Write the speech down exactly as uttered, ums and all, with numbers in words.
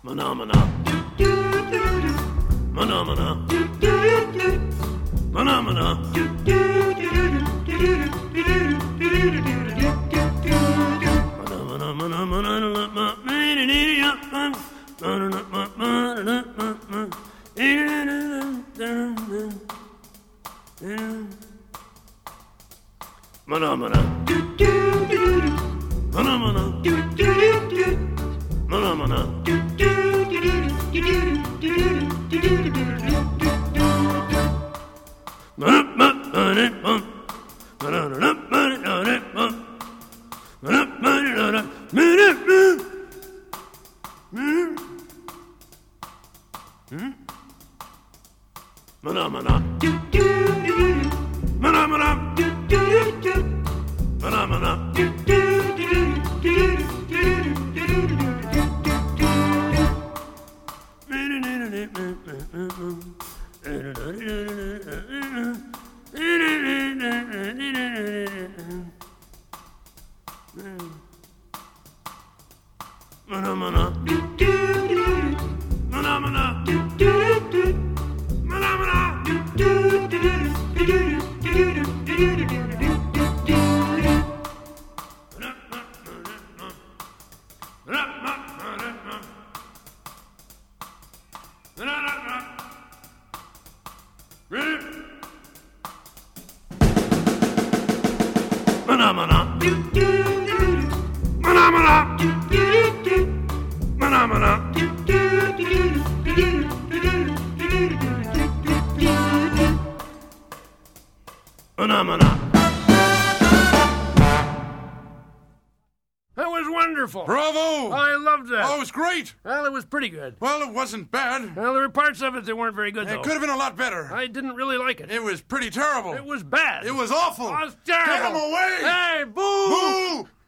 Phenomena. Phenomena. Phenomena. Phenomena. Phenomena. Phenomena. That was wonderful. Bravo! I loved that. Oh, it was great. Well, it was pretty good. Well, it wasn't bad. Well, there were parts of it that weren't very good, though. It could have been a lot better. I didn't really like it. It was pretty terrible. It was bad. It was awful. It was terrible. Get him away! Hey, boo! Boo!